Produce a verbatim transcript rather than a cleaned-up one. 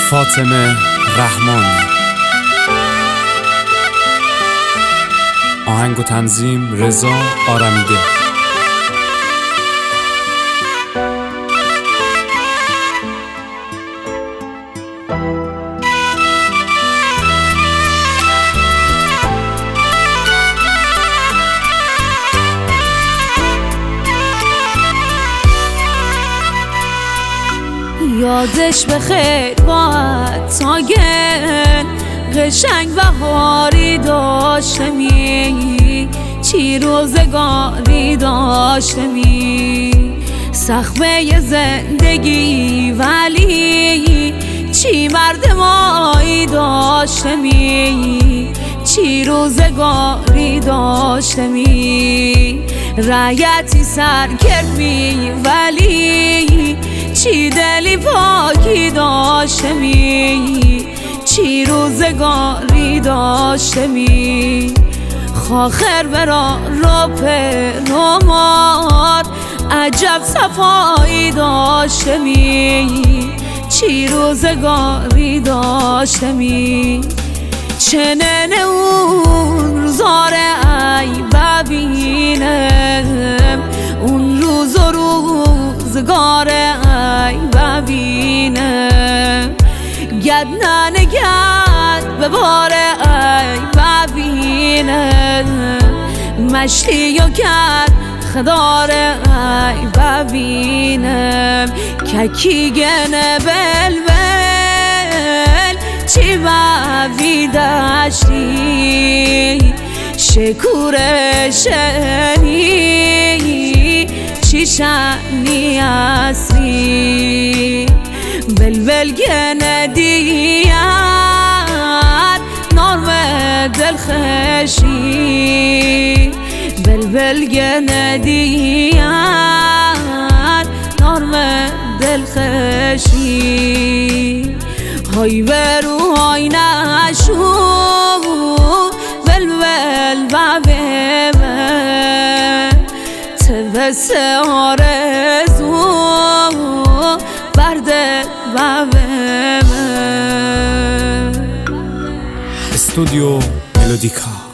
فاطمه رحمان. آهنگ و تنظیم رضا آرمیده. یادش بخیر باید تاگن قشنگ بهاری داشته می چی روزگاری داشته می سخبه زندگی ولی چی مردمایی داشته می چی روزگاری داشته می رعیتی سرکرد می ولی چی دلی پاکی داشته می چی روزگاری داشته می خاخر برا رو پرمار عجب صفایی داشته می چی روزگاری داشته می چنن اون روزاره ای ببینم اون روز و روزگاره ای ببینم گد ننگد به باره ای ببینم مشتی و گد خداره ای ببینم ککی گنه بل بل چی بوی دشتی شکوره شنی چی شنی اصلی بلبل گنه دیت نرم دل خشی بلبل گنه دیت نرم دل خشی های برو های نشو بلبل و بمه تبس آرزو برده و بمه. استودیو ملودیکا.